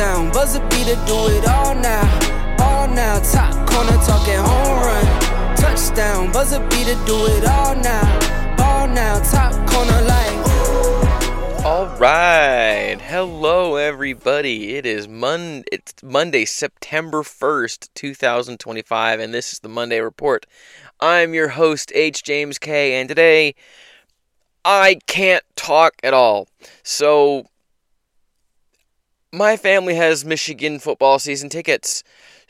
Touchdown, buzzer beater, do it all now. All now, top corner talking home run. Touchdown, buzzer beater, do it all now. All now, top corner like ooh. All right, hello everybody. It's Monday, September 1st, 2025, and this is the Monday Report. I'm your host, H. James K., and today I can't talk at all. So, my family has Michigan football season tickets.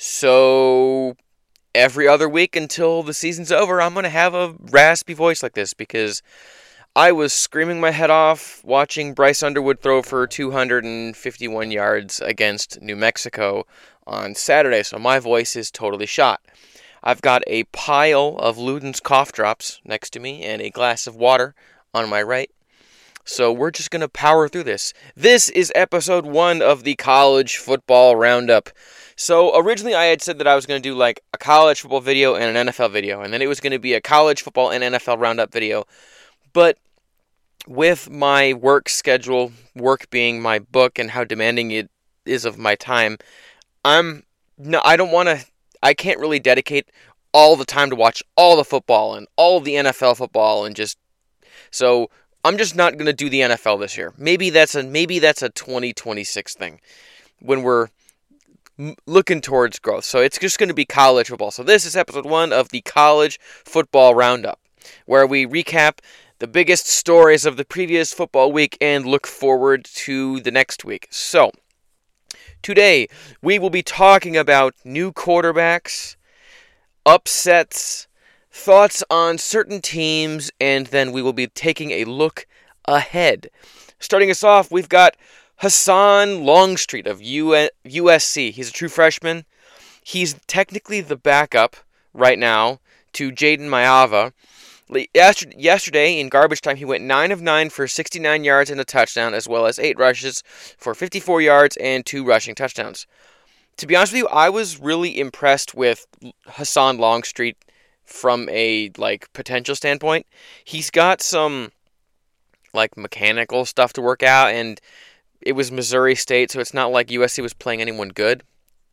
So, every other week until the season's over, I'm going to have a raspy voice like this because I was screaming my head off watching Bryce Underwood throw for 251 yards against New Mexico on Saturday, so my voice is totally shot. I've got a pile of Luden's cough drops next to me and a glass of water on my right. So we're just going to power through this. This is episode 1 of the College Football Roundup. So originally I had said that I was going to do like a college football video and an NFL video, and then it was going to be a college football and NFL roundup video. But with my work schedule, work being my book and how demanding it is of my time, I can't really dedicate all the time to watch all the football and all the NFL football so I'm just not going to do the NFL this year. Maybe that's a 2026 thing when we're looking towards growth. So it's just going to be college football. So this is episode 1 of the College Football Roundup, where we recap the biggest stories of the previous football week and look forward to the next week. So, today we will be talking about new quarterbacks, upsets, thoughts on certain teams, and then we will be taking a look ahead. Starting us off, we've got Hassan Longstreet of USC. He's a true freshman. He's technically the backup right now to Jayden Maiava. Yesterday, in garbage time, he went 9 of 9 for 69 yards and a touchdown, as well as 8 rushes for 54 yards and 2 rushing touchdowns. To be honest with you, I was really impressed with Hassan Longstreet from a potential standpoint. He's got some mechanical stuff to work out, and it was Missouri State, so it's not like USC was playing anyone good.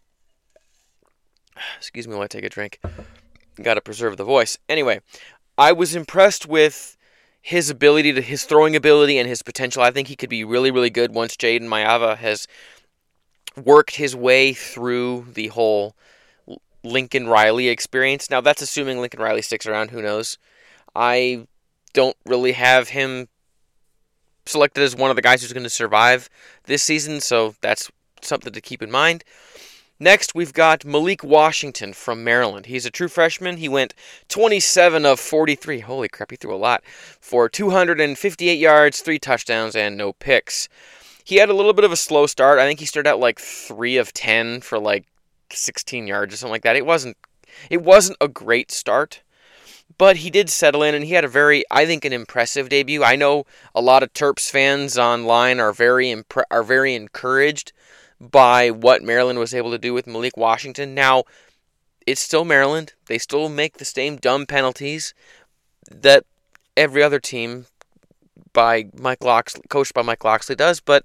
Excuse me while I take a drink. Got to preserve the voice. Anyway, I was impressed with his throwing ability and his potential. I think he could be really, really good once Jayden Maiava has worked his way through the whole Lincoln Riley experience. Now, that's assuming Lincoln Riley sticks around. Who knows? I don't really have him selected as one of the guys who's going to survive this season, so that's something to keep in mind. Next, we've got Malik Washington from Maryland. He's a true freshman. He went 27 of 43. Holy crap, he threw a lot. For 258 yards, 3 touchdowns, and no picks. He had a little bit of a slow start. I think he started out 3 of 10 for 16 yards or something like that. It wasn't a great start, but he did settle in, and he had an impressive debut. I know a lot of Terps fans online are very encouraged by what Maryland was able to do with Malik Washington. Now, it's still Maryland. They still make the same dumb penalties that every other team coached by Mike Locksley does, but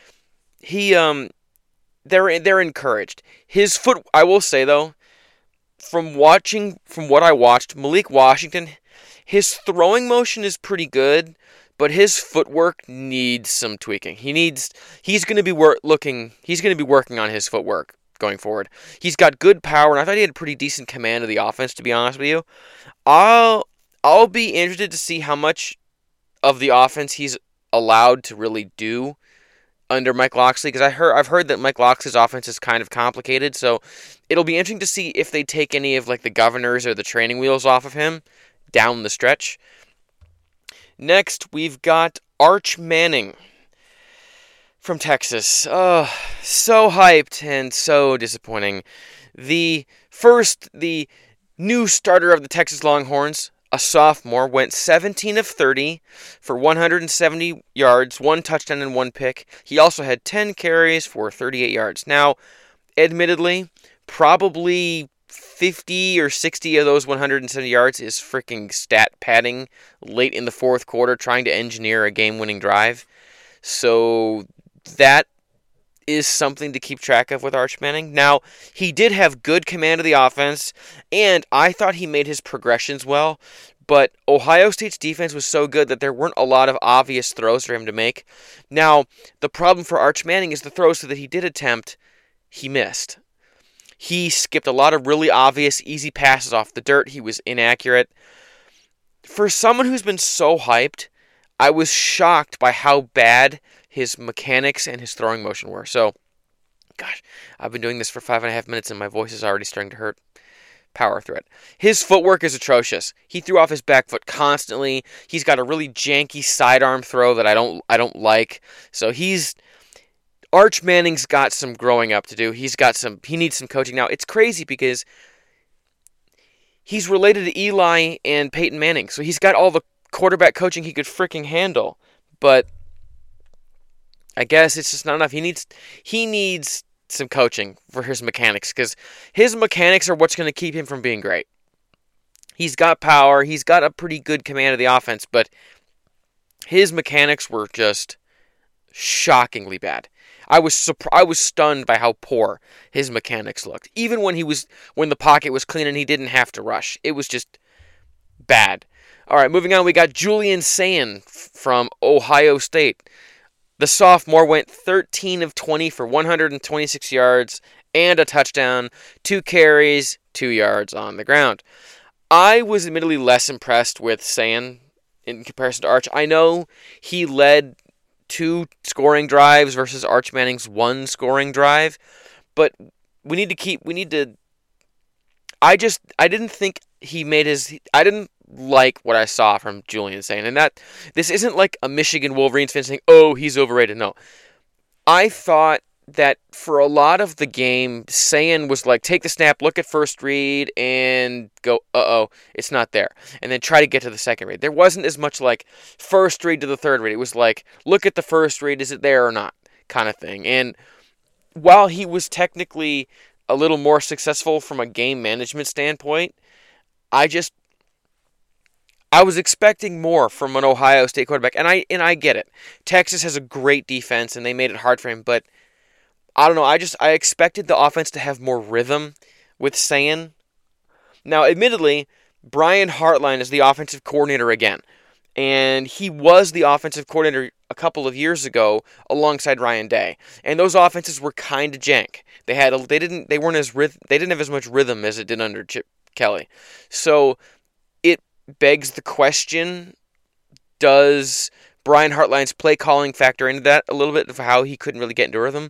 they're encouraged. His foot, I will say though, from what I watched, Malik Washington, his throwing motion is pretty good, but his footwork needs some tweaking. He's going to be working on his footwork going forward. He's got good power, and I thought he had a pretty decent command of the offense, to be honest with you. I'll be interested to see how much of the offense he's allowed to really do under Mike Locksley, because I've heard that Mike Locksley's offense is kind of complicated, so it'll be interesting to see if they take any of the governors or the training wheels off of him down the stretch. Next, we've got Arch Manning from Texas. Oh, so hyped and so disappointing. The new starter of the Texas Longhorns, a sophomore, went 17 of 30 for 170 yards, 1 touchdown and 1 pick. He also had 10 carries for 38 yards. Now, admittedly, probably 50 or 60 of those 170 yards is freaking stat padding late in the fourth quarter trying to engineer a game-winning drive. So that is something to keep track of with Arch Manning. Now, he did have good command of the offense, and I thought he made his progressions well, but Ohio State's defense was so good that there weren't a lot of obvious throws for him to make. Now, the problem for Arch Manning is the throws that he did attempt, he missed. He skipped a lot of really obvious, easy passes off the dirt. He was inaccurate. For someone who's been so hyped, I was shocked by how bad his mechanics and his throwing motion were. So, gosh, I've been doing this for 5.5 minutes and my voice is already starting to hurt. Power through it. His footwork is atrocious. He threw off his back foot constantly. He's got a really janky sidearm throw that I don't like. So Arch Manning's got some growing up to do. He needs some coaching. Now, it's crazy because he's related to Eli and Peyton Manning. So he's got all the quarterback coaching he could freaking handle. But I guess it's just not enough. He needs some coaching for his mechanics, because his mechanics are what's going to keep him from being great. He's got power. He's got a pretty good command of the offense, but his mechanics were just shockingly bad. I was stunned by how poor his mechanics looked. Even when the pocket was clean and he didn't have to rush, it was just bad. All right, moving on, we got Julian Sayin from Ohio State. The sophomore went 13 of 20 for 126 yards and a touchdown, 2 carries, 2 yards on the ground. I was admittedly less impressed with Sayin in comparison to Arch. I know he led 2 scoring drives versus Arch Manning's 1 scoring drive, but I didn't like what I saw from Julian Sayin, and that this isn't like a Michigan Wolverines fan saying, "Oh, he's overrated." No, I thought that for a lot of the game, Sayin was like, take the snap, look at first read, and go, "Uh-oh, it's not there," and then try to get to the second read. There wasn't as much like first read to the third read. It was like, look at the first read, is it there or not, kind of thing. And while he was technically a little more successful from a game management standpoint, I was expecting more from an Ohio State quarterback, and I get it. Texas has a great defense, and they made it hard for him, but I don't know. I expected the offense to have more rhythm with Sayin. Now, admittedly, Brian Hartline is the offensive coordinator again, and he was the offensive coordinator a couple of years ago alongside Ryan Day, and those offenses were kind of jank. They didn't have as much rhythm as it did under Chip Kelly, so it begs the question, does Brian Hartline's play calling factor into that a little bit of how he couldn't really get into rhythm?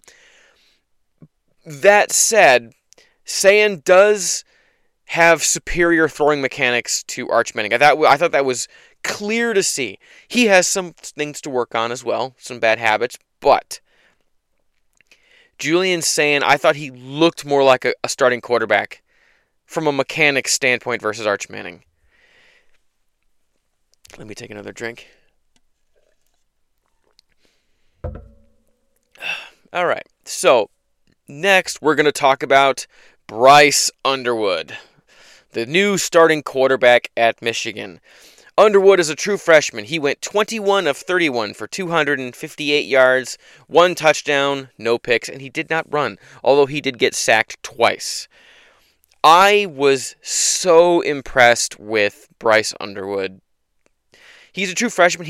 That said, Sayin does have superior throwing mechanics to Arch Manning. I thought that was clear to see. He has some things to work on as well, some bad habits, but Julian Sayin, I thought he looked more like a starting quarterback from a mechanics standpoint versus Arch Manning. Let me take another drink. All right, so next we're going to talk about Bryce Underwood, the new starting quarterback at Michigan. Underwood is a true freshman. He went 21 of 31 for 258 yards, 1 touchdown, no picks, and he did not run, although he did get sacked twice. I was so impressed with Bryce Underwood. He's a true freshman.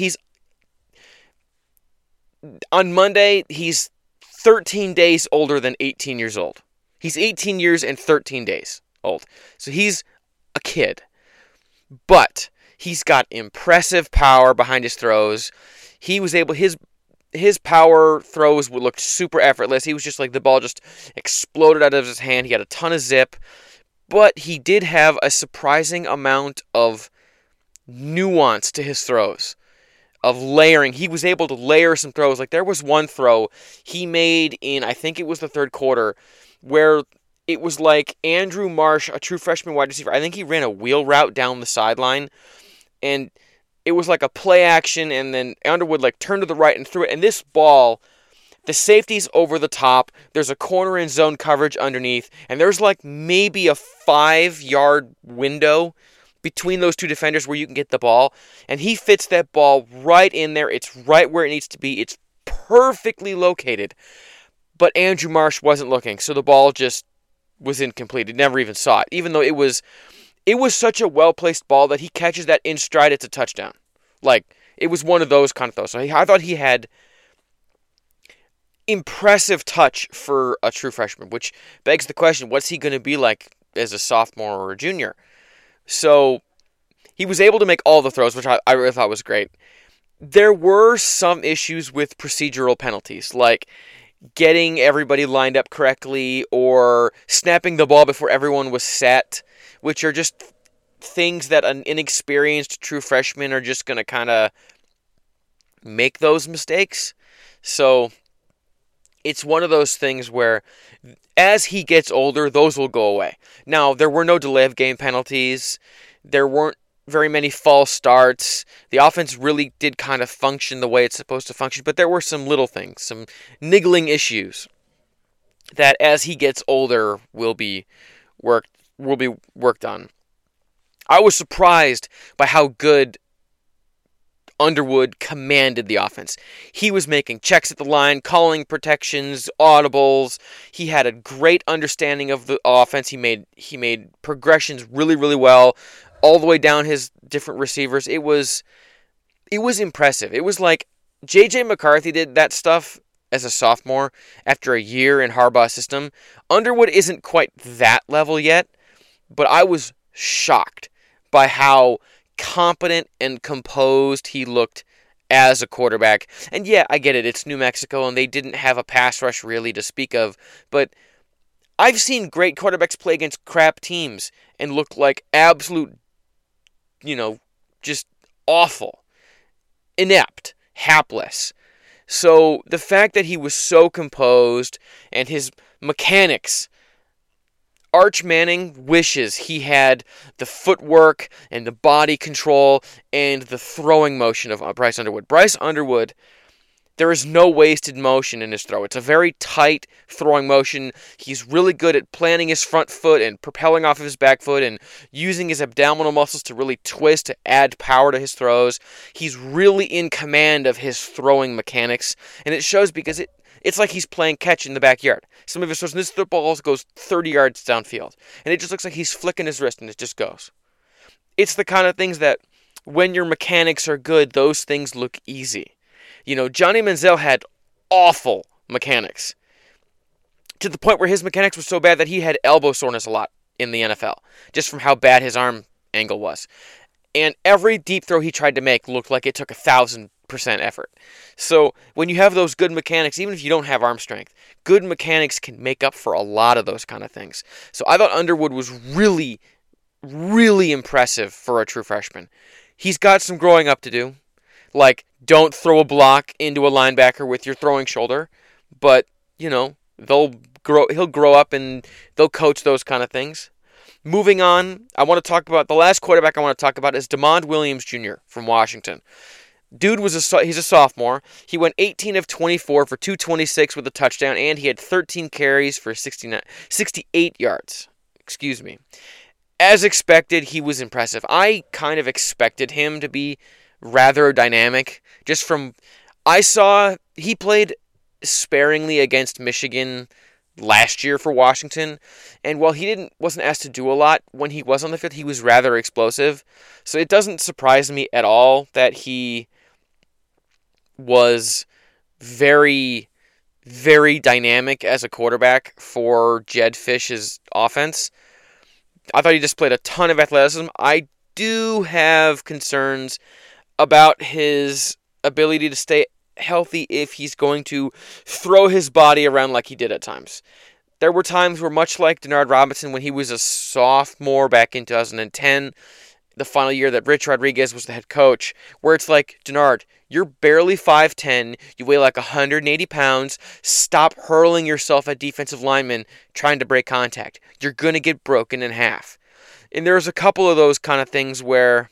On Monday, he's 13 days older than 18 years old. He's 18 years and 13 days old. So he's a kid. But he's got impressive power behind his throws. His power throws looked super effortless. He was just like the ball just exploded out of his hand. He had a ton of zip. But he did have a surprising amount of nuance to his throws, of layering. He was able to layer some throws. Like there was one throw he made in, I think it was the third quarter, where it was like Andrew Marsh, a true freshman wide receiver. I think he ran a wheel route down the sideline, and it was like a play action, and then Underwood like turned to the right and threw it. And this ball, the safety's over the top. There's a corner in zone coverage underneath, and there's like maybe a 5-yard window between those two defenders where you can get the ball, and he fits that ball right in there. It's right where it needs to be. It's perfectly located. but Andrew Marsh wasn't looking, so the ball just was incomplete. He never even saw it, even though it was such a well-placed ball that he catches that in stride, it's a touchdown. Like, it was one of those kind of throws. So I thought he had impressive touch for a true freshman, which begs the question, what's he going to be like as a sophomore or a junior? So he was able to make all the throws, which I really thought was great. There were some issues with procedural penalties, like getting everybody lined up correctly or snapping the ball before everyone was set, which are just things that an inexperienced true freshman are just going to kind of make those mistakes. So it's one of those things where as he gets older, those will go away. Now, there were no delay of game penalties. There weren't very many false starts. The offense really did kind of function the way it's supposed to function, but there were some little things, some niggling issues that as he gets older will be worked on. I was surprised by how good Underwood commanded the offense. He was making checks at the line, calling protections, audibles. He had a great understanding of the offense. He made progressions really, really well, all the way down his different receivers. It was impressive. It was like J.J. McCarthy did that stuff as a sophomore after a year in Harbaugh's system. Underwood isn't quite that level yet, but I was shocked by how competent and composed he looked as a quarterback. And yeah, I get it. It's New Mexico, and they didn't have a pass rush really to speak of. But I've seen great quarterbacks play against crap teams and look like absolute, just awful, inept, hapless. So the fact that he was so composed and his mechanics, Arch Manning wishes he had the footwork and the body control and the throwing motion of Bryce Underwood. Bryce Underwood, there is no wasted motion in his throw. It's a very tight throwing motion. He's really good at planting his front foot and propelling off of his back foot and using his abdominal muscles to really twist to add power to his throws. He's really in command of his throwing mechanics, and it shows because it's like he's playing catch in the backyard. Some of his throws, this ball goes 30 yards downfield, and it just looks like he's flicking his wrist, and it just goes. It's the kind of things that, when your mechanics are good, those things look easy. Johnny Manziel had awful mechanics, to the point where his mechanics were so bad that he had elbow soreness a lot in the NFL, just from how bad his arm angle was. And every deep throw he tried to make looked like it took 1,000% effort. So when you have those good mechanics, even if you don't have arm strength, good mechanics can make up for a lot of those kind of things. So I thought Underwood was really, really impressive for a true freshman. He's got some growing up to do. Like, don't throw a block into a linebacker with your throwing shoulder. But, he'll grow up and they'll coach those kind of things. Moving on, I want to talk about the last quarterback I want to talk about is DeMond Williams Jr. from Washington. Dude he's a sophomore. He went 18 of 24 for 226 with a touchdown, and he had 13 carries for 68 yards. Excuse me. As expected, he was impressive. I kind of expected him to be rather dynamic. I saw he played sparingly against Michigan last year for Washington, and while he wasn't asked to do a lot when he was on the field, he was rather explosive. So it doesn't surprise me at all that he was very, very dynamic as a quarterback for Jedd Fisch's offense. I thought he displayed a ton of athleticism. I do have concerns about his ability to stay healthy if he's going to throw his body around like he did at times. There were times where, much like Denard Robinson when he was a sophomore back in 2010, the final year that Rich Rodriguez was the head coach, where it's like, Denard, you're barely 5'10", you weigh like 180 pounds, stop hurling yourself at defensive linemen trying to break contact. You're going to get broken in half. And there's a couple of those kind of things where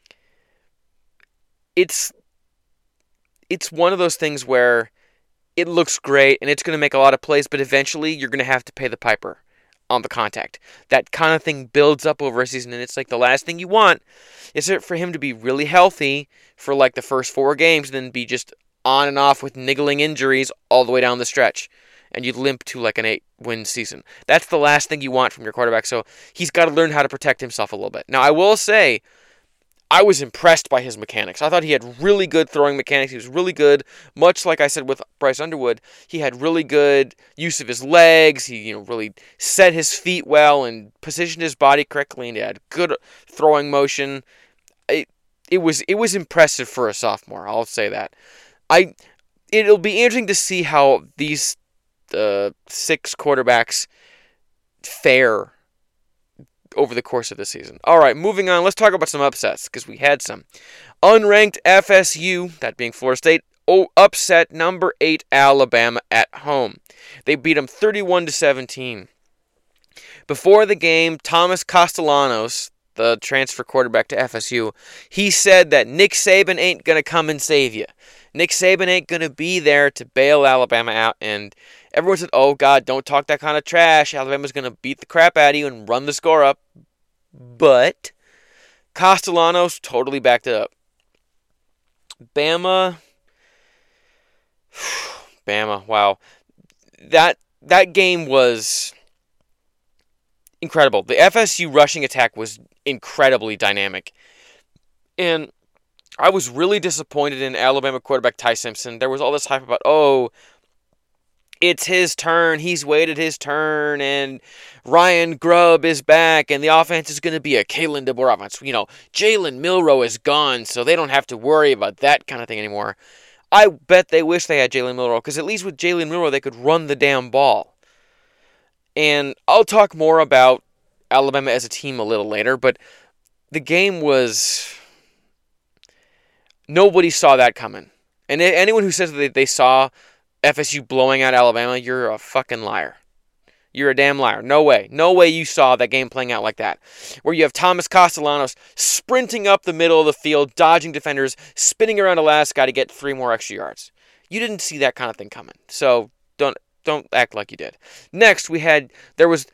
it's one of those things where it looks great and it's going to make a lot of plays, but eventually you're going to have to pay the piper on the contact. That kind of thing builds up over a season, and it's like the last thing you want is for him to be really healthy for like the first 4 games and then be just on and off with niggling injuries all the way down the stretch. and you limp to like an 8-win season. That's the last thing you want from your quarterback, so he's got to learn how to protect himself a little bit. Now, I will say, I was impressed by his mechanics. I thought he had really good throwing mechanics. He was really good, much like I said with Bryce Underwood. He had really good use of his legs. He, really set his feet well and positioned his body correctly, and he had good throwing motion. It was impressive for a sophomore. I'll say that. It'll be interesting to see how these 6 quarterbacks fare over the course of the season. All right, moving on. Let's talk about some upsets, because we had some. Unranked FSU, that being Florida State, upset number 8 Alabama at home. They beat them 31-17. Before the game, Thomas Castellanos, the transfer quarterback to FSU, he said that Nick Saban ain't going to come and save you. Nick Saban ain't going to be there to bail Alabama out, and everyone said, oh, God, don't talk that kind of trash. Alabama's going to beat the crap out of you and run the score up. But Castellanos totally backed it up. Bama, wow. That game was incredible. The FSU rushing attack was incredibly dynamic. And I was really disappointed in Alabama quarterback Ty Simpson. There was all this hype about, it's his turn, he's waited his turn, and Ryan Grubb is back, and the offense is going to be a Kalen DeBoer offense. Jalen Milroe is gone, so they don't have to worry about that kind of thing anymore. I bet they wish they had Jalen Milroe, because at least with Jalen Milroe, they could run the damn ball. And I'll talk more about Alabama as a team a little later, but the game was... Nobody saw that coming. And anyone who says that they saw FSU blowing out Alabama, you're a fucking liar. You're a damn liar. No way. No way you saw that game playing out like that. Where you have Thomas Castellanos sprinting up the middle of the field, dodging defenders, spinning around a last guy to get 3 more extra yards. You didn't see that kind of thing coming. So don't act like you did. Next, there was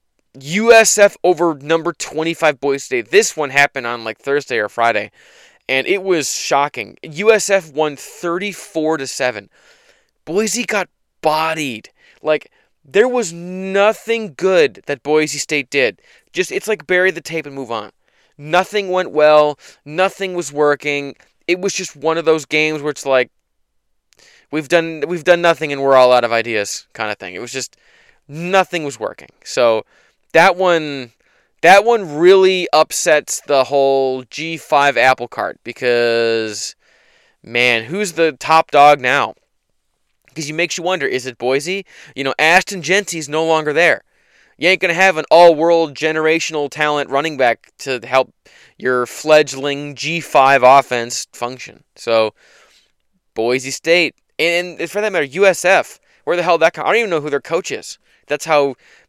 USF over number 25 Boise State. This one happened on like Thursday or Friday. And it was shocking. USF won 34-7. Boise got bodied. Like, there was nothing good that Boise State did. It's like bury the tape and move on. Nothing went well. Nothing was working. It was just one of those games where it's like, we've done nothing and we're all out of ideas kind of thing. It was just, nothing was working. So, that one really upsets the whole G5 apple cart, because, man, who's the top dog now? Because it makes you wonder, is it Boise? Ashton Jeanty's no longer there. You ain't going to have an all-world generational talent running back to help your fledgling G5 offense function. So, Boise State, and for that matter, USF, where the hell that comes? I don't even know who their coach is. That's how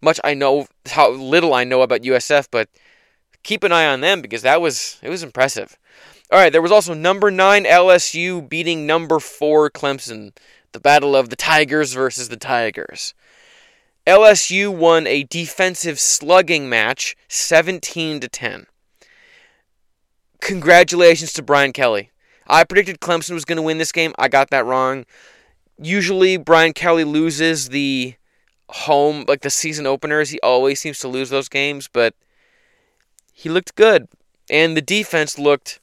little I know about USF, but keep an eye on them, because it was impressive. All right, there was also number 9 LSU beating number 4 Clemson, the battle of the Tigers versus the Tigers. LSU won a defensive slugging match, 17-10. Congratulations to Brian Kelly. I predicted Clemson was going to win this game. I got that wrong. Usually, Brian Kelly loses the home, like the season openers. He always seems to lose those games, but he looked good. And the defense looked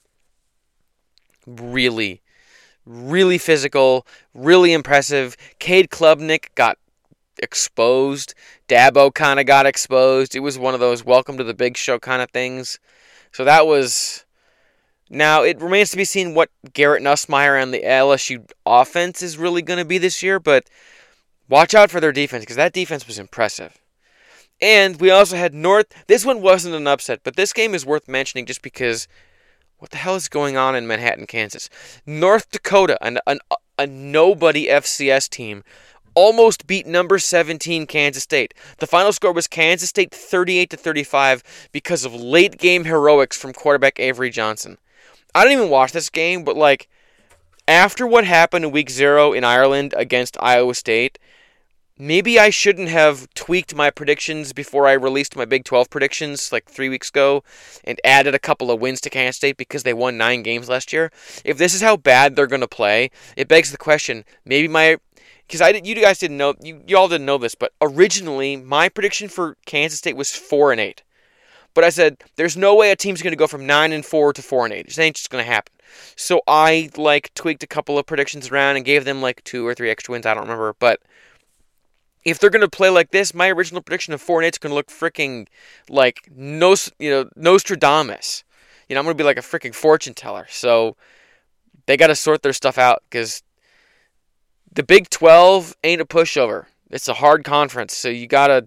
really, really physical, really impressive. Cade Klubnik got exposed. Dabo kind of got exposed. It was one of those welcome to the big show kind of things. So that was... Now, it remains to be seen what Garrett Nussmeier and the LSU offense is really going to be this year, but watch out for their defense, because that defense was impressive. And we also had North... This one wasn't an upset, but this game is worth mentioning just because... What the hell is going on in Manhattan, Kansas? North Dakota, a nobody FCS team, almost beat number 17 Kansas State. The final score was Kansas State 38-35 because of late game heroics from quarterback Avery Johnson. I didn't even watch this game, but after what happened in week 0 in Ireland against Iowa State, maybe I shouldn't have tweaked my predictions before I released my Big 12 predictions 3 weeks ago and added a couple of wins to Kansas State because they won 9 games last year. If this is how bad they're going to play, it begs the question, maybe because you guys didn't know, you all didn't know this, but originally my prediction for Kansas State was 4-8. But I said there's no way a team's going to go from 9-4 to 4-8. It ain't just going to happen. So I tweaked a couple of predictions around and gave them 2 or 3 extra wins. I don't remember, but if they're going to play like this, my original prediction of 4-8 is going to look freaking like Nostradamus. I'm going to be like a freaking fortune teller. So they got to sort their stuff out because the Big 12 ain't a pushover. It's a hard conference, so you gotta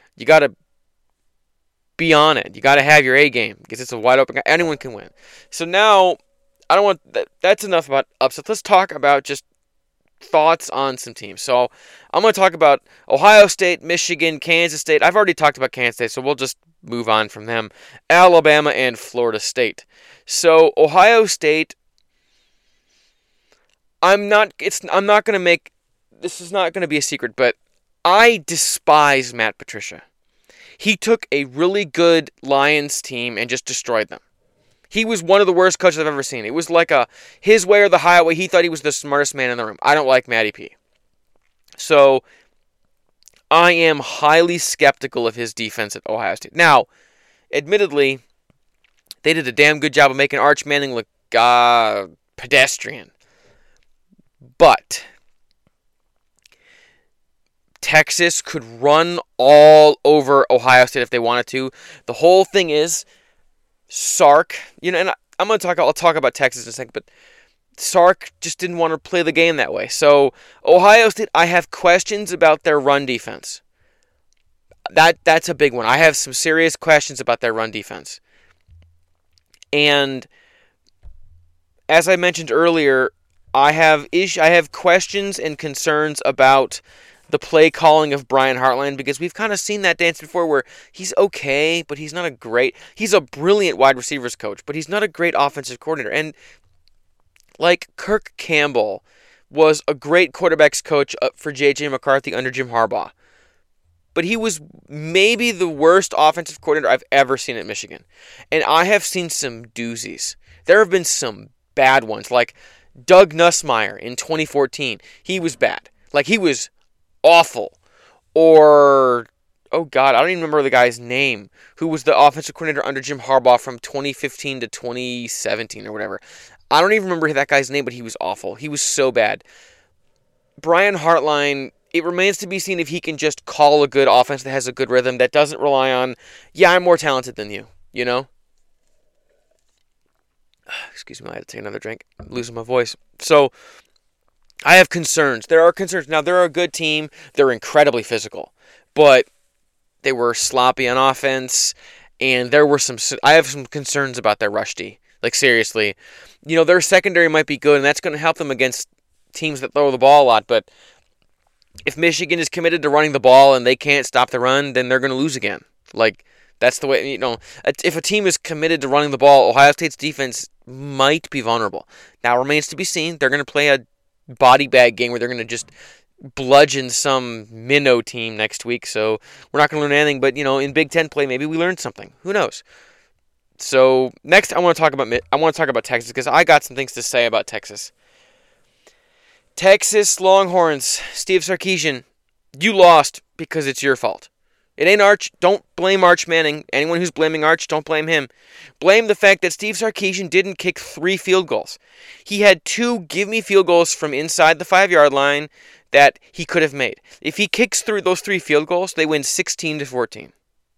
be on it. You gotta have your A game because it's a wide open. Anyone can win. So now I don't want that. That's enough about upsets. Let's talk about just thoughts on some teams. So I'm going to talk about Ohio State, Michigan, Kansas State. I've already talked about Kansas State, so we'll just move on from them. Alabama and Florida State. So Ohio State, I'm not going to make, this is not going to be a secret, but I despise Matt Patricia. He took a really good Lions team and just destroyed them. He was one of the worst coaches I've ever seen. It was like his way or the highway. He thought he was the smartest man in the room. I don't like Matty P. So I am highly skeptical of his defense at Ohio State. Now, admittedly, they did a damn good job of making Arch Manning look pedestrian. But Texas could run all over Ohio State if they wanted to. The whole thing is Sark, and I'll talk about Texas in a second, but Sark just didn't want to play the game that way. So Ohio State, I have questions about their run defense. That's a big one. I have some serious questions about their run defense. And as I mentioned earlier, I have questions and concerns about the play calling of Brian Hartline, because we've kind of seen that dance before where he's okay, but he's not he's a brilliant wide receivers coach, but he's not a great offensive coordinator. And Kirk Campbell was a great quarterbacks coach for J.J. McCarthy under Jim Harbaugh, but he was maybe the worst offensive coordinator I've ever seen at Michigan. And I have seen some doozies. There have been some bad ones, like Doug Nussmeier in 2014. He was bad. He was awful. Or, oh God, I don't even remember the guy's name, who was the offensive coordinator under Jim Harbaugh from 2015 to 2017 or whatever. I don't even remember that guy's name, but he was awful. He was so bad. Brian Hartline, it remains to be seen if he can just call a good offense that has a good rhythm, that doesn't rely on, I'm more talented than you, Excuse me, I had to take another drink. I'm losing my voice. So, I have concerns. There are concerns. Now, they're a good team. They're incredibly physical. But they were sloppy on offense. And I have some concerns about their rush D. Seriously. Their secondary might be good, and that's going to help them against teams that throw the ball a lot. But if Michigan is committed to running the ball and they can't stop the run, then they're going to lose again. That's the way, if a team is committed to running the ball, Ohio State's defense might be vulnerable. Now, it remains to be seen. They're going to play a body bag game where they're going to just bludgeon some minnow team next week. So we're not going to learn anything. But, in Big Ten play, maybe we learned something. Who knows? So next, I want to talk about Texas, because I got some things to say about Texas. Texas Longhorns, Steve Sarkisian, you lost because it's your fault. It ain't Arch. Don't blame Arch Manning. Anyone who's blaming Arch, don't blame him. Blame the fact that Steve Sarkisian didn't kick 3 field goals. He had 2 give-me field goals from inside the 5-yard line that he could have made. If he kicks through those 3 field goals, they win 16-14.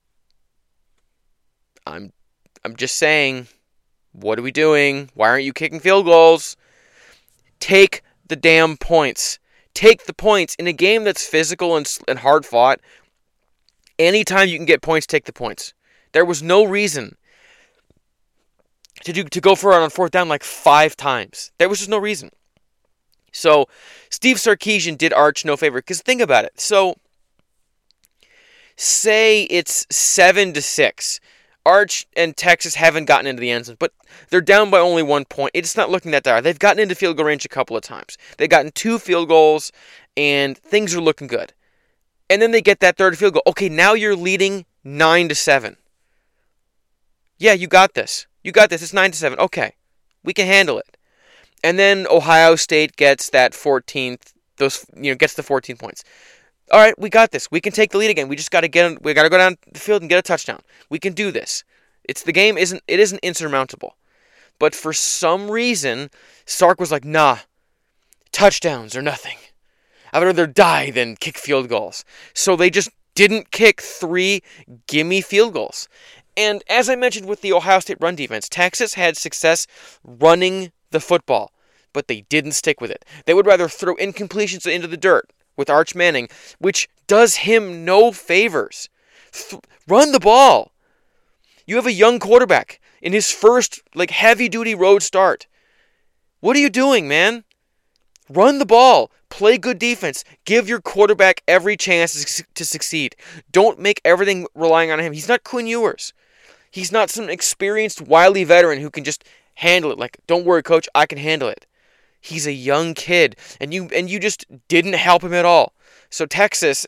I'm just saying, what are we doing? Why aren't you kicking field goals? Take the damn points. Take the points. In a game that's physical and hard-fought, anytime you can get points, take the points. There was no reason to go for it on 4th down 5 times. There was just no reason. So, Steve Sarkisian did Arch no favor, because think about it. So, say it's 7-6. Arch and Texas haven't gotten into the end zone, but they're down by only 1 point. It's not looking that dire. They've gotten into field goal range a couple of times. They've gotten 2 field goals, and things are looking good. And then they get that 3rd field goal. Okay, now you're leading 9-7. Yeah, you got this. You got this. It's 9-7. Okay, we can handle it. And then Ohio State gets that 14th gets the 14 points. All right, we got this. We can take the lead again. We just got to go down the field and get a touchdown. We can do this. The game isn't insurmountable. But for some reason, Sark was like, nah, touchdowns or nothing. I'd rather die than kick field goals. So they just didn't kick 3 gimme field goals. And as I mentioned with the Ohio State run defense, Texas had success running the football, but they didn't stick with it. They would rather throw incompletions into the dirt with Arch Manning, which does him no favors. Run the ball. You have a young quarterback in his first heavy-duty road start. What are you doing, man? Run the ball. Play good defense. Give your quarterback every chance to succeed. Don't make everything relying on him. He's not Quinn Ewers. He's not some experienced, wily veteran who can just handle it. Don't worry, coach, I can handle it. He's a young kid, and you just didn't help him at all. So Texas,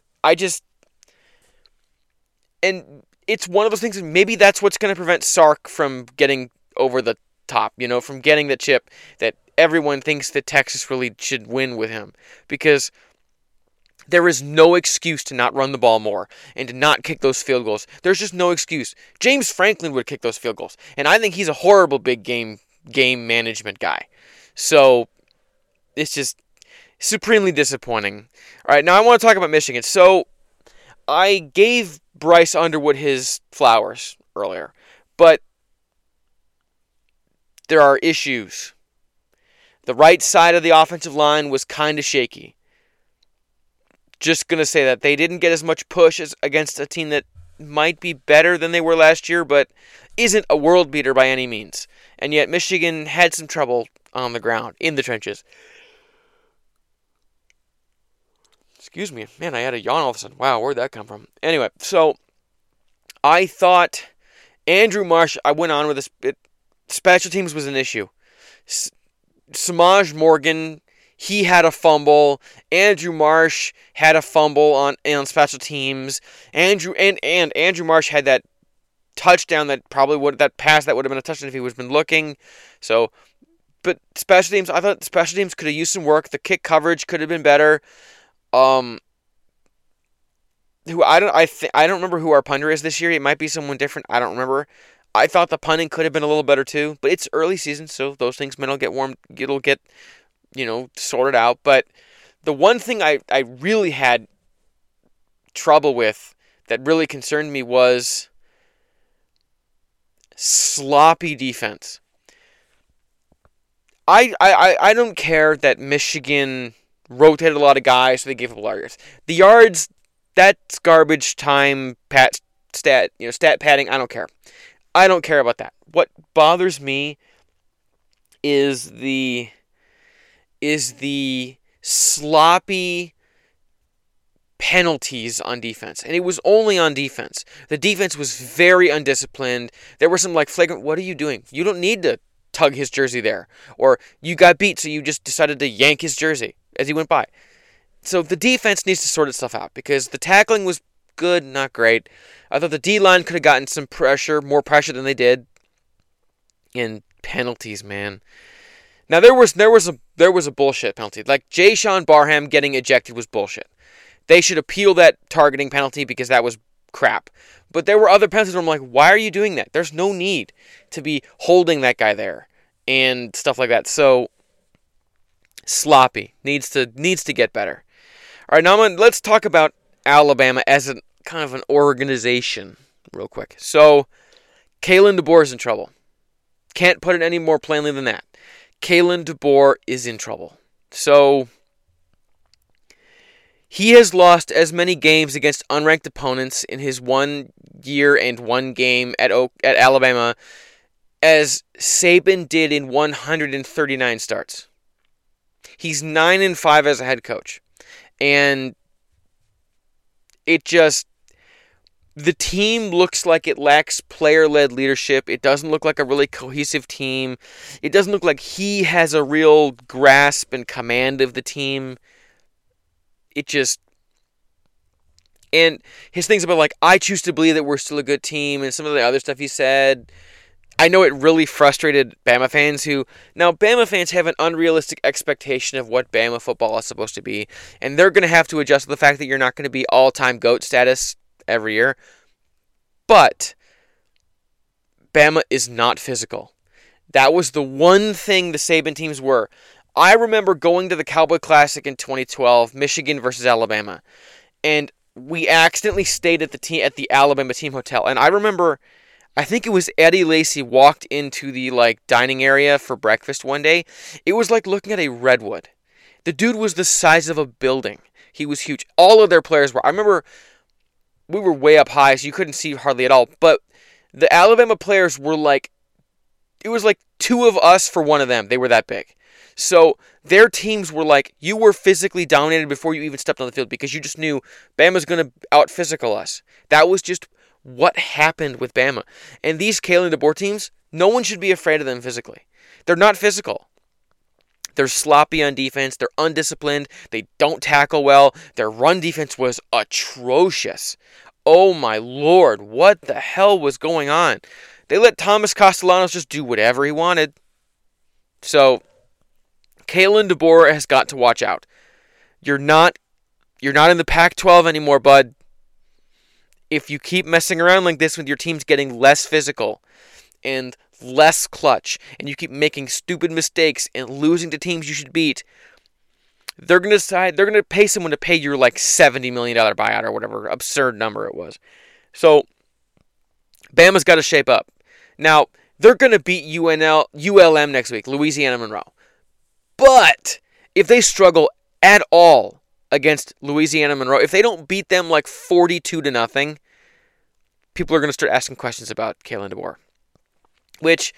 and it's one of those things, maybe that's what's going to prevent Sark from getting over the top, from getting the chip that everyone thinks that Texas really should win with him. Because there is no excuse to not run the ball more and to not kick those field goals. There's just no excuse. James Franklin would kick those field goals, and I think he's a horrible big game management guy. So it's just supremely disappointing. All right, now I want to talk about Michigan. So I gave Bryce Underwood his flowers earlier, but there are issues. The right side of the offensive line was kind of shaky. Just going to say that they didn't get as much push as against a team that might be better than they were last year, but isn't a world beater by any means. And yet Michigan had some trouble on the ground, in the trenches. Excuse me. Man, I had a yawn all of a sudden. Wow, where'd that come from? Anyway, so I thought Andrew Marsh, I went on with this. Special teams was an issue. Samaj Morgan, he had a fumble. Andrew Marsh had a fumble on special teams. Andrew Marsh had that touchdown that pass that would have been a touchdown if he was been looking. So, but special teams, I thought special teams could have used some work. The kick coverage could have been better. I don't remember who our punter is this year. It might be someone different. I don't remember. I thought the punting could have been a little better too, but it's early season, so those things might get warm. It'll get, sorted out. But the one thing I really had trouble with that really concerned me was sloppy defense. I don't care that Michigan rotated a lot of guys, so they gave up a lot of yards. The yards, that's garbage time, stat padding. I don't care. I don't care about that. What bothers me is the sloppy penalties on defense. And it was only on defense. The defense was very undisciplined. There were some flagrant, what are you doing? You don't need to tug his jersey there. Or you got beat, so you just decided to yank his jersey as he went by. So the defense needs to sort itself out because the tackling was good, not great. I thought the D-line could have gotten some pressure, more pressure than they did. And penalties, man. Now there was a bullshit penalty. Jayshon Barham getting ejected was bullshit. They should appeal that targeting penalty because that was crap. But there were other penalties where I'm like, why are you doing that? There's no need to be holding that guy there and stuff like that. So sloppy. Needs to get better. All right, now let's talk about Alabama as kind of an organization real quick. So Kalen DeBoer is in trouble. Can't put it any more plainly than that. Kalen DeBoer is in trouble. So he has lost as many games against unranked opponents in his 1 year and 1 game at Alabama as Saban did in 139 starts. He's 9-5 as a head coach. And the team looks like it lacks player-led leadership. It doesn't look like a really cohesive team. It doesn't look like he has a real grasp and command of the team. And his things about I choose to believe that we're still a good team and some of the other stuff he said, I know it really frustrated Bama fans now Bama fans have an unrealistic expectation of what Bama football is supposed to be, and they're going to have to adjust to the fact that you're not going to be all-time GOAT status every year. But Bama is not physical. That was the one thing the Saban teams were. I remember going to the Cowboy Classic in 2012, Michigan versus Alabama, and we accidentally stayed at the Alabama team hotel. And I remember, I think it was Eddie Lacy walked into the dining area for breakfast one day. It was like looking at a redwood. The dude was the size of a building. He was huge. All of their players were. I remember we were way up high, so you couldn't see hardly at all. But the Alabama players were it was like two of us for one of them. They were that big. So their teams were you were physically dominated before you even stepped on the field because you just knew Bama's going to out-physical us. That was just what happened with Bama. And these Kalen DeBoer teams, no one should be afraid of them physically. They're not physical. They're sloppy on defense. They're undisciplined. They don't tackle well. Their run defense was atrocious. Oh my Lord, what the hell was going on? They let Thomas Castellanos just do whatever he wanted. So Kalen DeBoer has got to watch out. You're not in the Pac-12 anymore, bud. If you keep messing around like this with your teams getting less physical and less clutch, and you keep making stupid mistakes and losing to teams you should beat, they're going to pay someone to pay your $70 million buyout or whatever absurd number it was. So Bama's got to shape up. Now, they're going to beat ULM next week, Louisiana Monroe. But if they struggle at all against Louisiana Monroe, if they don't beat them 42-0, people are going to start asking questions about Kalen DeBoer. Which,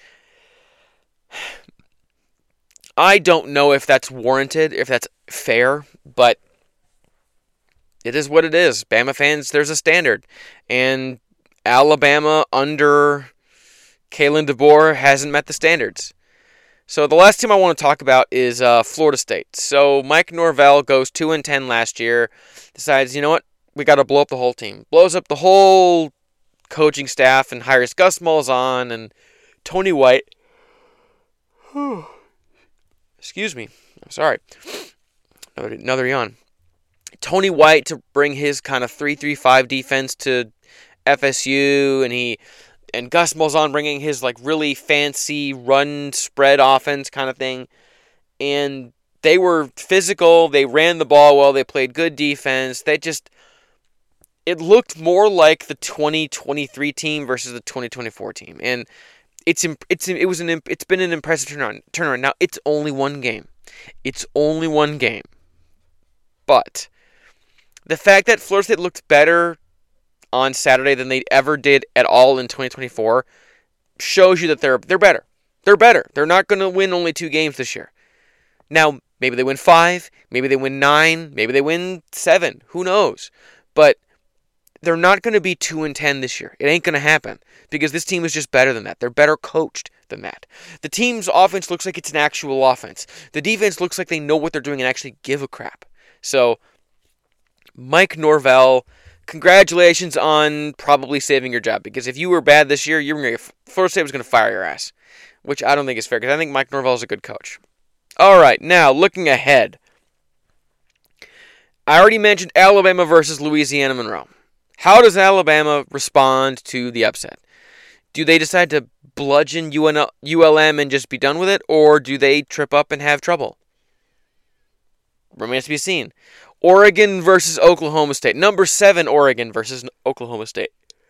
I don't know if that's warranted, if that's fair, but it is what it is. Bama fans, there's a standard. And Alabama under Kalen DeBoer hasn't met the standards. So the last team I want to talk about is Florida State. So Mike Norvell goes 2-10 last year, decides, you know what, we got to blow up the whole team. Blows up the whole coaching staff and hires Gus Malzahn and Tony White. Excuse me. I'm sorry. Another yawn. Tony White to bring his kind of 3-3-5 defense to FSU, and Gus Malzahn bringing his really fancy run spread offense kind of thing. And they were physical. They ran the ball well. They played good defense. It looked more like the 2023 team versus the 2024 team. And it's been an impressive turnaround. Now, it's only one game. But the fact that Florida State looked better on Saturday than they ever did at all in 2024 shows you that they're better. They're better. They're not going to win only 2 games this year. Now, maybe they win 5, maybe they win 9, maybe they win 7. Who knows? But they're not going to be 2-10 this year. It ain't going to happen because this team is just better than that. They're better coached than that. The team's offense looks like it's an actual offense. The defense looks like they know what they're doing and actually give a crap. So, Mike Norvell, congratulations on probably saving your job, because if you were bad this year, Florida State was going to fire your ass, which I don't think is fair, because I think Mike Norvell is a good coach. All right, now looking ahead. I already mentioned Alabama versus Louisiana Monroe. How does Alabama respond to the upset? Do they decide to bludgeon ULM and just be done with it, or do they trip up and have trouble? Remains to be seen. Oregon versus Oklahoma State. Number 7 Oregon versus Oklahoma State.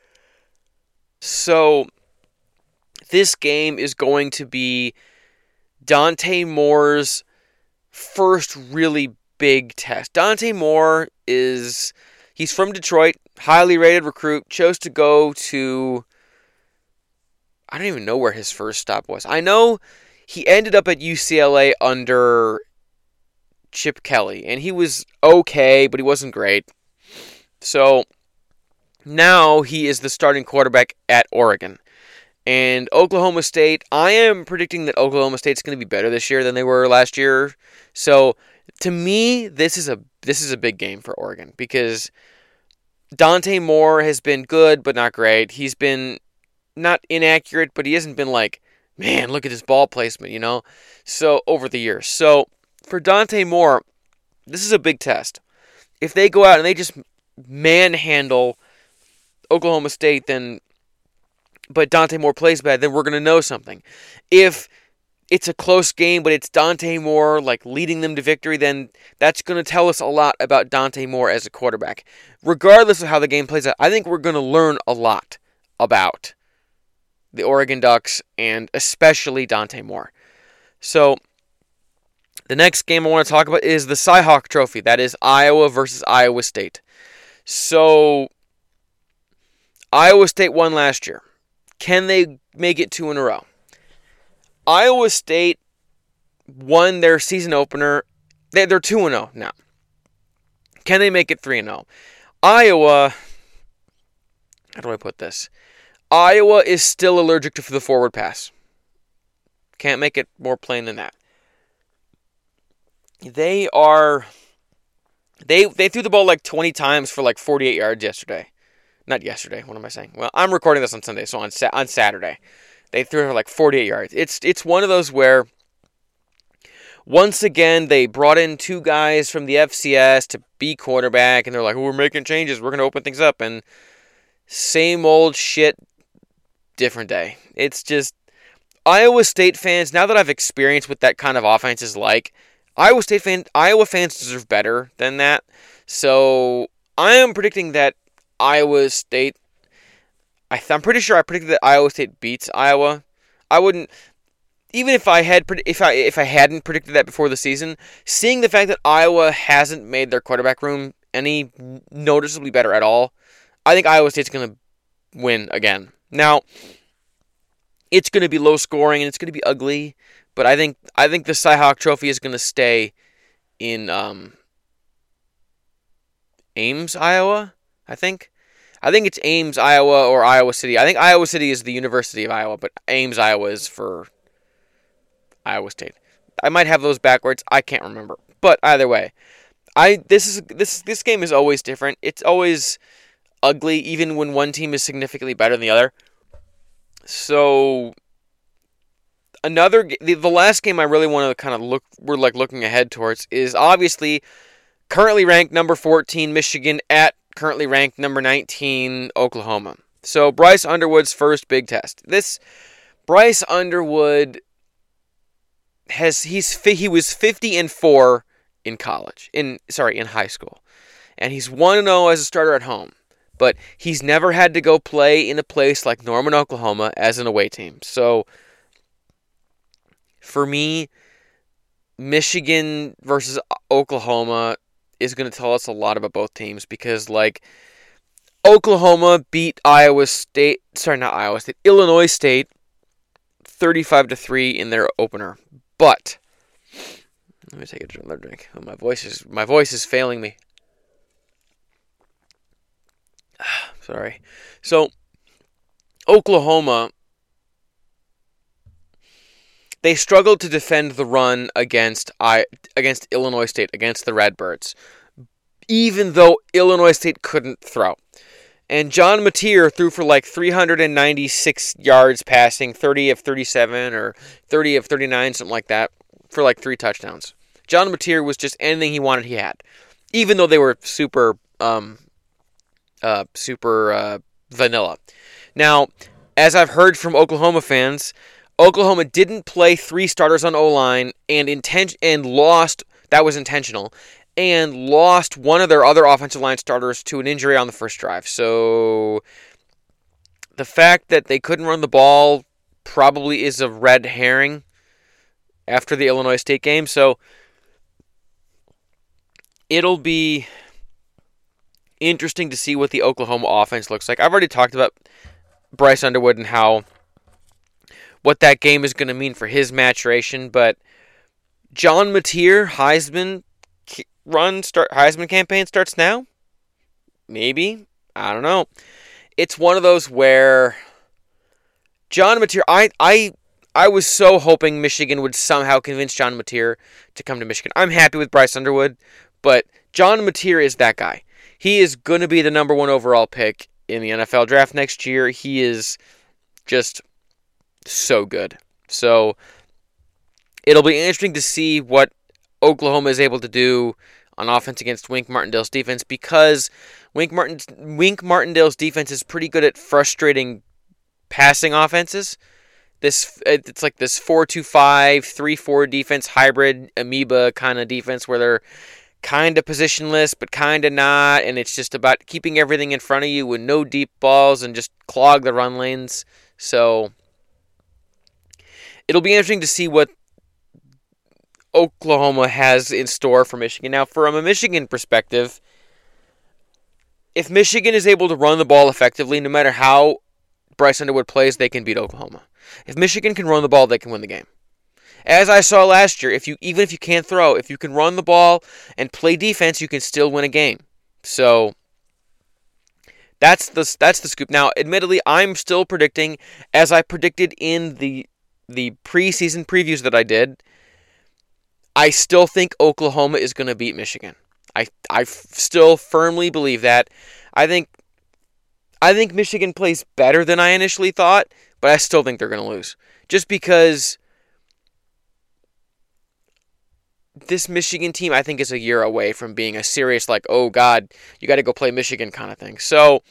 So, this game is going to be Dante Moore's first really big test. Dante Moore he's from Detroit, highly rated recruit, chose to go to, I don't even know where his first stop was. I know he ended up at UCLA under Chip Kelly, and he was okay, but he wasn't great. So now he is the starting quarterback at Oregon. And Oklahoma State, I am predicting that Oklahoma State's going to be better this year than they were last year. So to me, this is a big game for Oregon, because Dante Moore has been good but not great. He's been not inaccurate, but he hasn't been like, man, look at his ball placement, So, over the years. So, for Dante Moore, this is a big test. If they go out and they just manhandle Oklahoma State, but Dante Moore plays bad, then we're going to know something. If it's a close game, but it's Dante Moore leading them to victory, then that's going to tell us a lot about Dante Moore as a quarterback. Regardless of how the game plays out, I think we're going to learn a lot about the Oregon Ducks and especially Dante Moore. So, the next game I want to talk about is the Cy-Hawk Trophy. That is Iowa versus Iowa State. So, Iowa State won last year. Can they make it 2 in a row? Iowa State won their season opener. They're 2-0 now. Can they make it 3-0? Iowa, how do I put this? Iowa is still allergic to the forward pass. Can't make it more plain than that. They threw the ball 20 times for 48 yards yesterday. Not yesterday, what am I saying? Well, I'm recording this on Sunday, so on Saturday. They threw for 48 yards. It's one of those where, once again, they brought in 2 guys from the FCS to be quarterback, and they're like, we're making changes, we're going to open things up, and same old shit, different day. It's just, Iowa State fans, now that I've experienced what that kind of offense is like, Iowa fans deserve better than that. So, I am predicting that Iowa State, I'm pretty sure I predicted that Iowa State beats Iowa. I wouldn't, even if I hadn't predicted that before the season, seeing the fact that Iowa hasn't made their quarterback room any noticeably better at all, I think Iowa State's going to win again. Now, it's going to be low scoring and it's going to be ugly, but I think the Cy-Hawk Trophy is going to stay in Ames, Iowa, I think it's Ames, Iowa, or Iowa City. I think Iowa City is the University of Iowa, but Ames, Iowa is for Iowa State. I might have those backwards. I can't remember. But either way, this game is always different. It's always ugly, even when one team is significantly better than the other. So, the last game I really want to kind of we're looking ahead towards is obviously currently ranked number 14 Michigan at currently ranked number 19 Oklahoma. So Bryce Underwood's first big test. Bryce Underwood he was 50-4 in high school. And he's 1-0 as a starter at home. But he's never had to go play in a place like Norman, Oklahoma as an away team. So for me, Michigan versus Oklahoma is going to tell us a lot about both teams because, Oklahoma beat Illinois State 35-3 in their opener. But let me take another drink. Oh, my voice is failing me. Sorry. So, Oklahoma, they struggled to defend the run against Illinois State, against the Redbirds, even though Illinois State couldn't throw. And John Mateer threw for 396 yards passing, 30 of 37 or 30 of 39, something like that, for 3 touchdowns. John Mateer was just anything he wanted, he had. Even though they were super vanilla. Now, as I've heard from Oklahoma fans, Oklahoma didn't play 3 starters on O-line and lost, that was intentional, and lost one of their other offensive line starters to an injury on the first drive. So the fact that they couldn't run the ball probably is a red herring after the Illinois State game. So it'll be interesting to see what the Oklahoma offense looks like. I've already talked about Bryce Underwood and what that game is going to mean for his maturation, but John Mateer, Heisman campaign starts now? Maybe. I don't know. It's one of those where John Mateer, I was so hoping Michigan would somehow convince John Mateer to come to Michigan. I'm happy with Bryce Underwood, but John Mateer is that guy. He is going to be the number 1 overall pick in the NFL draft next year. He is just so good. So it'll be interesting to see what Oklahoma is able to do on offense against Wink Martindale's defense, because Wink Martindale's defense is pretty good at frustrating passing offenses. It's like this 4-2-5, 3-4 defense, hybrid amoeba kind of defense where they're kind of positionless but kind of not, and it's just about keeping everything in front of you with no deep balls and just clog the run lanes. So it'll be interesting to see what Oklahoma has in store for Michigan. Now, from a Michigan perspective, if Michigan is able to run the ball effectively, no matter how Bryce Underwood plays, they can beat Oklahoma. If Michigan can run the ball, they can win the game. As I saw last year, even if you can't throw, if you can run the ball and play defense, you can still win a game. So that's the scoop. Now, admittedly, I'm still predicting, as I predicted in the preseason previews that I did, I still think Oklahoma is going to beat Michigan. I still firmly believe that. I think Michigan plays better than I initially thought, but I still think they're going to lose. Just because this Michigan team, I think, is a year away from being a serious, like, oh, God, you got to go play Michigan kind of thing. So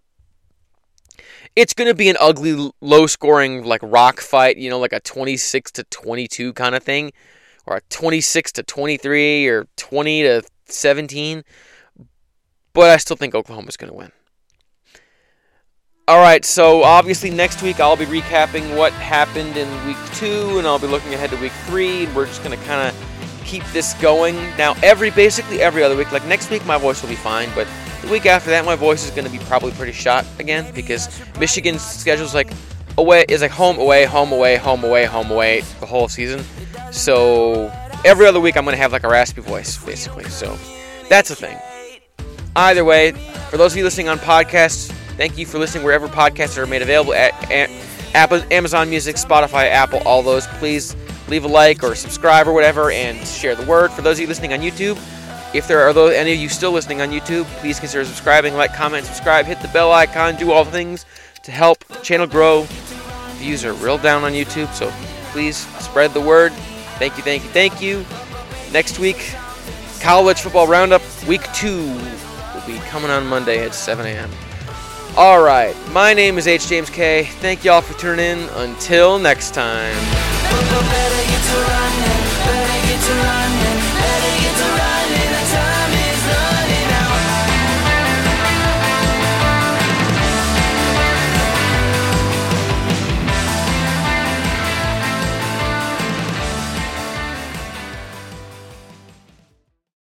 it's going to be an ugly, low-scoring, like, rock fight, like a 26-22 kind of thing, or a 26-23 or 20-17. But I still think Oklahoma's going to win. All right, so obviously next week I'll be recapping what happened in Week 2, and I'll be looking ahead to Week 3, and we're just going to kind of keep this going. Now, basically every other week, like next week my voice will be fine, but the week after that my voice is going to be probably pretty shot again, because Michigan's schedule is like home, away, home, away, home, away, home, away the whole season. So every other week I'm going to have like a raspy voice, basically. So that's the thing. Either way, for those of you listening on podcasts, thank you for listening wherever podcasts are made available, at Amazon Music, Spotify, Apple, all those. Please leave a like or subscribe or whatever and share the word. For those of you listening on YouTube, if there are any of you still listening on YouTube, please consider subscribing, like, comment, subscribe, hit the bell icon, do all the things to help the channel grow. Views are real down on YouTube, so please spread the word. Thank you, thank you, thank you. Next week, College Football Roundup, Week 2 will be coming on Monday at 7 a.m. All right, my name is H. James K. Thank y'all for tuning in. Until next time.